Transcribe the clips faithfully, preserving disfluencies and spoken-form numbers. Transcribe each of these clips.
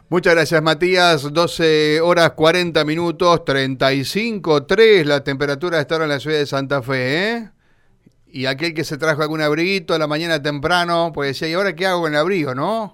Muchas gracias, Matías. doce horas cuarenta minutos, treinta y cinco, tres la temperatura de estar en la ciudad de Santa Fe, ¿eh? Y aquel que se trajo algún abriguito a la mañana temprano, pues decía, ¿y ahora qué hago con el abrigo, no?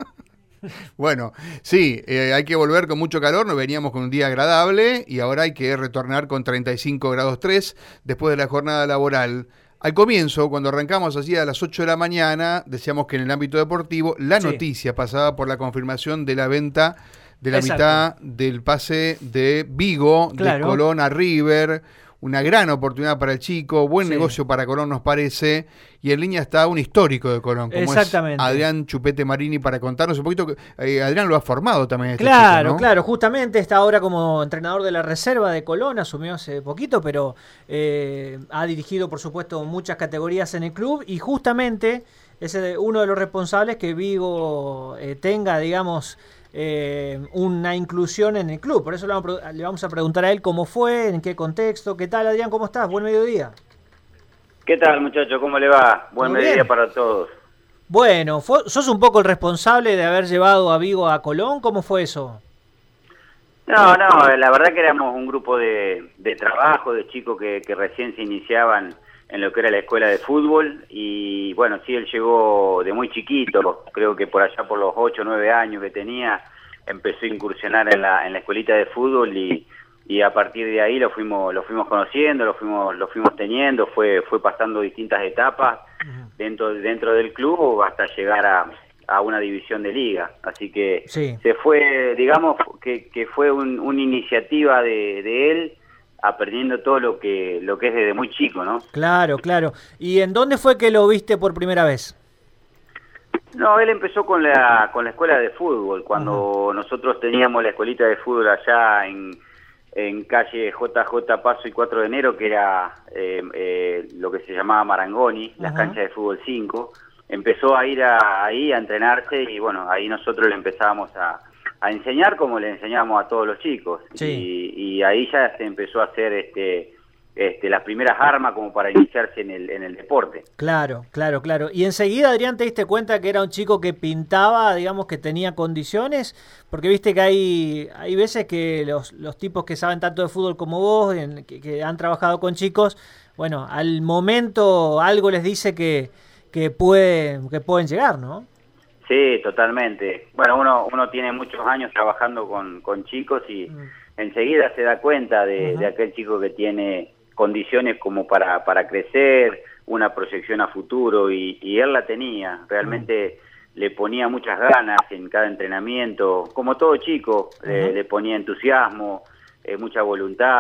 Bueno, sí, eh, hay que volver con mucho calor, nos veníamos con un día agradable y ahora hay que retornar con treinta y cinco grados tres después de la jornada laboral. Al comienzo, cuando arrancamos así a las ocho de la mañana, decíamos que en el ámbito deportivo la sí. noticia pasaba por la confirmación de la venta de la Exacto. mitad del pase de Vigo, claro. de Colón a River. Una gran oportunidad para el chico, buen sí. negocio para Colón nos parece, y en línea está un histórico de Colón, como Exactamente. es Adrián Chupete Marini, para contarnos un poquito, eh, Adrián lo ha formado también este Claro, chico, ¿no? claro, justamente está ahora como entrenador de la reserva de Colón, asumió hace poquito, pero eh, ha dirigido por supuesto muchas categorías en el club, y justamente es uno de los responsables que Vigo eh, tenga, digamos, Eh, una inclusión en el club. Por eso le vamos, a, le vamos a preguntar a él cómo fue, en qué contexto. ¿Qué tal, Adrián? ¿Cómo estás? Buen mediodía. ¿Qué tal, muchacho? ¿Cómo le va? Buen mediodía bien. Para todos. Bueno, ¿sos un poco el responsable de haber llevado a Vigo a Colón? ¿Cómo fue eso? No, no, la verdad que éramos un grupo de, de trabajo, de chicos que, que recién se iniciaban en lo que era la escuela de fútbol, y bueno, sí, él llegó de muy chiquito, creo que por allá por los ocho o nueve años que tenía, empezó a incursionar en la en la escuelita de fútbol, y, y a partir de ahí lo fuimos lo fuimos conociendo, lo fuimos lo fuimos teniendo, fue fue pasando distintas etapas uh-huh. dentro dentro del club hasta llegar a, a una división de liga, así que sí. se fue, digamos que, que fue un, una iniciativa de, de él, aprendiendo todo lo que lo que es desde muy chico, ¿no? Claro, claro. ¿Y en dónde fue que lo viste por primera vez? No, él empezó con la con la escuela de fútbol, cuando uh-huh. nosotros teníamos la escuelita de fútbol allá en, en calle J J Paso y cuatro de enero, que era eh, eh, lo que se llamaba Marangoni, uh-huh. las canchas de fútbol cinco. Empezó a ir a, ahí a entrenarse, y bueno, ahí nosotros le empezábamos a a enseñar como le enseñamos a todos los chicos, sí. y, y ahí ya se empezó a hacer este, este, las primeras armas como para iniciarse en el, en el deporte. Claro, claro, claro. Y enseguida, Adrián, te diste cuenta que era un chico que pintaba, digamos, que tenía condiciones, porque viste que hay, hay veces que los, los tipos que saben tanto de fútbol como vos, en, que, que han trabajado con chicos, bueno, al momento algo les dice que, que, puede, que pueden llegar, ¿no? Sí, totalmente. Bueno, uno uno tiene muchos años trabajando con, con chicos y mm. enseguida se da cuenta de, uh-huh. de aquel chico que tiene condiciones como para, para crecer, una proyección a futuro, y, y él la tenía. Realmente uh-huh. le ponía muchas ganas en cada entrenamiento, como todo chico, uh-huh. le, le ponía entusiasmo, eh, mucha voluntad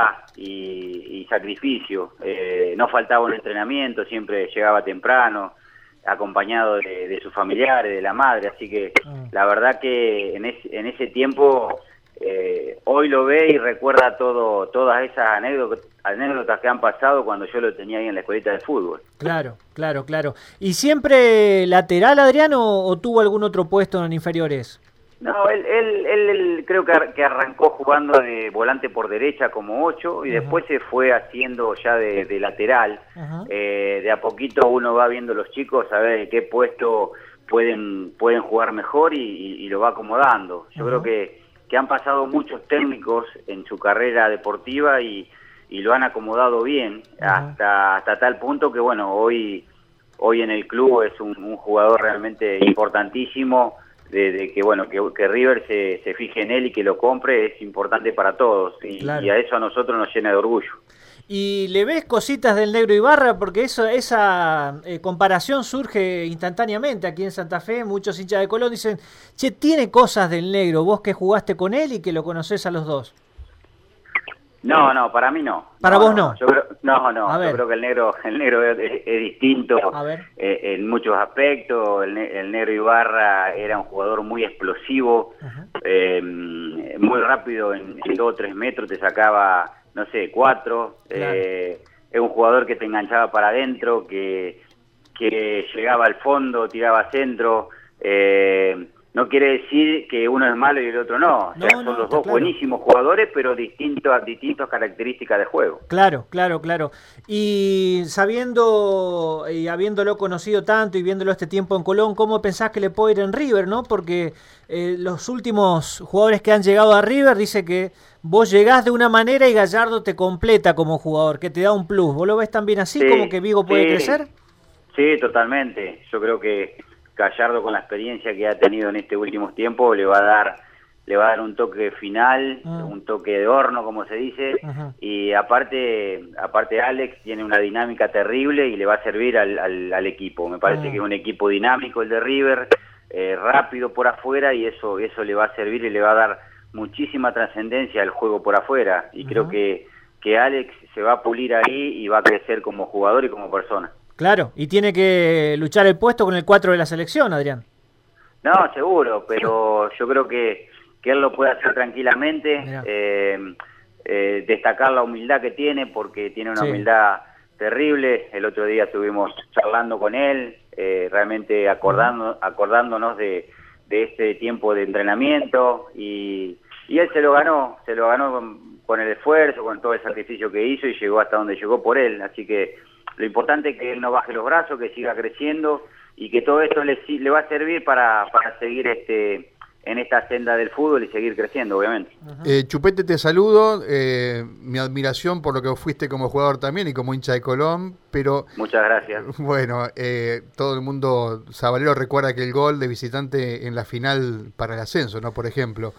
y, y sacrificio. Eh, no faltaba un entrenamiento, siempre llegaba temprano, acompañado de, de sus familiares, de la madre, así que mm. la verdad que en, es, en ese tiempo eh, hoy lo ve y recuerda todo todas esas anécdotas, anécdotas que han pasado cuando yo lo tenía ahí en la escuelita de fútbol. Claro, claro, claro. ¿Y siempre lateral, Adrián, o, o tuvo algún otro puesto en inferiores? No, él, él, él, él creo que, ar que arrancó jugando de volante por derecha como ocho, y uh-huh. después se fue haciendo ya de, de lateral. Uh-huh. eh, de a poquito uno va viendo los chicos a ver de qué puesto pueden pueden jugar mejor, y, y, y lo va acomodando. Yo uh-huh. creo que, que han pasado muchos técnicos en su carrera deportiva y, y lo han acomodado bien, uh-huh. hasta hasta tal punto que bueno, hoy, hoy en el club es un, un jugador realmente importantísimo. De, de que bueno que, que River se, se fije en él y que lo compre es importante para todos, y, claro. y a eso a nosotros nos llena de orgullo. ¿Y le ves cositas del Negro Ibarra? Porque eso esa eh, comparación surge instantáneamente aquí en Santa Fe. Muchos hinchas de Colón dicen, che, tiene cosas del Negro, vos que jugaste con él y que lo conocés a los dos. No, no, para mí no. ¿Para no, vos no? No, yo creo, no, no yo creo que el negro el negro es, es, es distinto eh, en muchos aspectos. El, el negro Ibarra era un jugador muy explosivo, uh-huh. eh, muy rápido, en, en dos o tres metros te sacaba, no sé, cuatro. Claro. Eh, es un jugador que te enganchaba para adentro, que, que llegaba al fondo, tiraba centro. Eh, no quiere decir que uno es malo y el otro no. O sea, no, son no, los dos claro. buenísimos jugadores, pero distintos, distintas características de juego. Claro, claro, claro. Y sabiendo y habiéndolo conocido tanto y viéndolo este tiempo en Colón, ¿cómo pensás que le puede ir en River, no? Porque eh, los últimos jugadores que han llegado a River dice que vos llegás de una manera y Gallardo te completa como jugador, que te da un plus. ¿Vos lo ves también así, Sí, como que Vigo puede sí, crecer? Sí, totalmente. Yo creo que Gallardo, con la experiencia que ha tenido en este último tiempo, le va a dar le va a dar un toque final, uh. un toque de horno, como se dice, uh-huh. y aparte aparte Alex tiene una dinámica terrible y le va a servir al, al, al equipo. Me parece uh. que es un equipo dinámico el de River, eh, rápido por afuera, y eso eso le va a servir y le va a dar muchísima trascendencia al juego por afuera, y uh-huh. creo que, que Alex se va a pulir ahí y va a crecer como jugador y como persona. Claro, y tiene que luchar el puesto con el cuatro de la selección, Adrián. No, seguro, pero yo creo que que él lo puede hacer tranquilamente, eh, eh, destacar la humildad que tiene, porque tiene una sí. humildad terrible. El otro día estuvimos charlando con él, eh, realmente acordando, acordándonos de, de este tiempo de entrenamiento, y, y él se lo ganó, se lo ganó con, con el esfuerzo, con todo el sacrificio que hizo, y llegó hasta donde llegó por él. Así que lo importante es que él no baje los brazos, que siga creciendo, y que todo esto le, le va a servir para, para seguir este en esta senda del fútbol y seguir creciendo, obviamente. Eh, Chupete, te saludo, eh, mi admiración por lo que fuiste como jugador también y como hincha de Colón, pero... Muchas gracias. Bueno, eh, todo el mundo sabalero recuerda que el gol de visitante en la final para el ascenso, ¿no? Por ejemplo.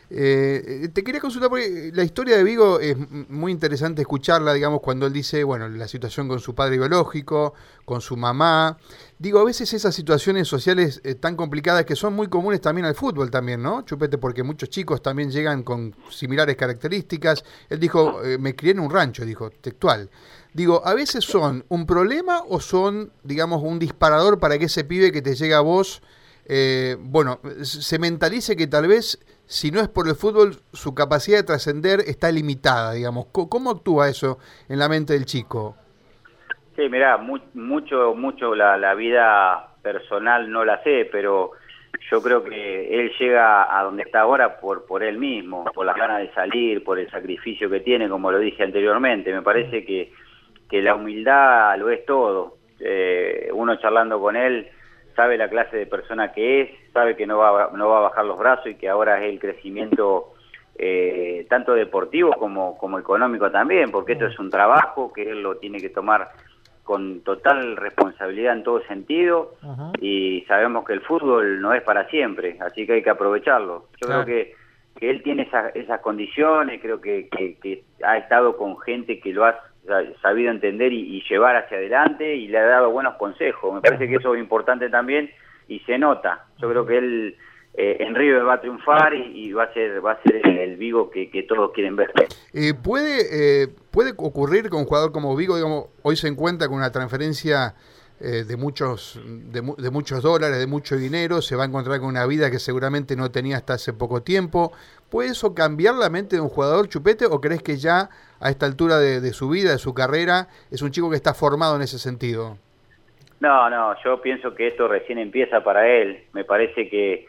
Eh, te quería consultar, porque la historia de Vigo es muy interesante escucharla, digamos, cuando él dice, bueno, la situación con su padre biológico, con su mamá. Digo, a veces esas situaciones sociales eh, tan complicadas que son muy comunes también al fútbol también, ¿no, Chupete? Porque muchos chicos también llegan con similares características. Él dijo, eh, me crié en un rancho, dijo, textual. Digo, ¿a veces son un problema o son, digamos, un disparador para que ese pibe que te llega a vos, eh, bueno, se mentalice que tal vez, si no es por el fútbol, su capacidad de trascender está limitada, digamos? ¿Cómo actúa eso en la mente del chico? Sí, mirá, mu mucho, mucho la, la vida personal no la sé, pero yo creo que él llega a donde está ahora por, por él mismo, por las ganas de salir, por el sacrificio que tiene, como lo dije anteriormente. Me parece que, que la humildad lo es todo. Eh, uno charlando con él sabe la clase de persona que es, sabe que no va, no va a bajar los brazos y que ahora es el crecimiento eh, tanto deportivo como, como económico también, porque esto es un trabajo que él lo tiene que tomar con total responsabilidad en todo sentido. Uh-huh. Y sabemos que el fútbol no es para siempre, así que hay que aprovecharlo. Yo claro. creo que, que él tiene esa, esas condiciones, creo que, que, que ha estado con gente que lo ha sabido entender y, y llevar hacia adelante, y le ha dado buenos consejos. Me parece que eso es importante también y se nota. Yo creo que él eh, en River va a triunfar y, y va a ser va a ser el, el Vigo que, que todos quieren ver. Eh, ¿puede eh, puede ocurrir con un jugador como Vigo? Digamos, hoy se encuentra con una transferencia eh, de muchos de, de muchos dólares, de mucho dinero, se va a encontrar con una vida que seguramente no tenía hasta hace poco tiempo. ¿Puede eso cambiar la mente de un jugador, Chupete, o crees que ya a esta altura de, de su vida, de su carrera, es un chico que está formado en ese sentido? No, no, yo pienso que esto recién empieza para él. Me parece que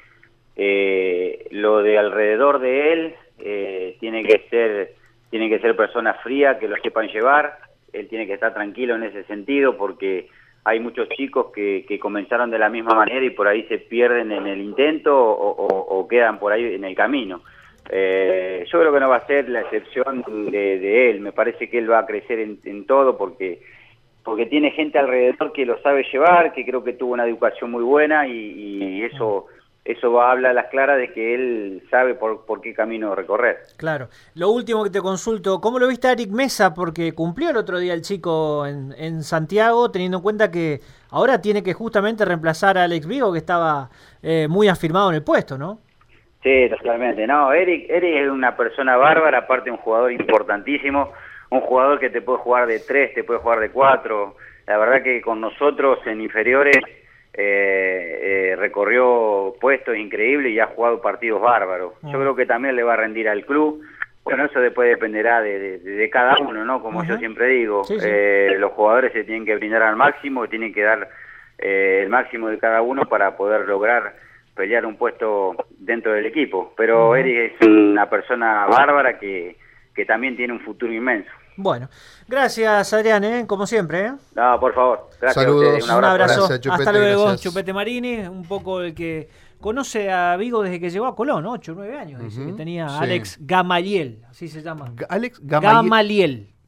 eh, lo de alrededor de él eh, tiene que ser tiene que ser personas frías que lo sepan llevar. Él tiene que estar tranquilo en ese sentido, porque hay muchos chicos que, que comenzaron de la misma manera y por ahí se pierden en el intento o, o, o quedan por ahí en el camino. Eh, yo creo que no va a ser la excepción de, de él. Me parece que él va a crecer en, en todo, porque porque tiene gente alrededor que lo sabe llevar, que creo que tuvo una educación muy buena, y, y eso eso va a hablar a las claras de que él sabe por, por qué camino recorrer. Claro. Lo último que te consulto, ¿cómo lo viste a Eric Mesa? Porque cumplió el otro día el chico en, en Santiago, teniendo en cuenta que ahora tiene que justamente reemplazar a Alex Vigo, que estaba eh, muy afirmado en el puesto, ¿no? Sí, totalmente. No, Eric, Eric es una persona bárbara, aparte un jugador importantísimo, un jugador que te puede jugar de tres, te puede jugar de cuatro. La verdad que con nosotros en inferiores eh, eh, recorrió puestos increíbles y ha jugado partidos bárbaros. Yo creo que también le va a rendir al club. Bueno, eso después dependerá de, de, de cada uno, ¿no? Como uh-huh. yo siempre digo, sí, sí. Eh, los jugadores se tienen que brindar al máximo, tienen que dar eh, el máximo de cada uno para poder lograr pelear un puesto dentro del equipo. Pero Eric es una persona bárbara que, que también tiene un futuro inmenso. Bueno, gracias Adrián, ¿eh? Como siempre. ¿eh? No, por favor. Gracias Saludos. a ustedes. Un abrazo. Gracias, Chupete, Hasta luego, gracias. Chupete Marini, un poco el que conoce a Vigo desde que llegó a Colón, ocho o nueve años. Dice Uh-huh. que tenía Sí. Alex Gamaliel, así se llama. Alex Gamaliel. Gamaliel.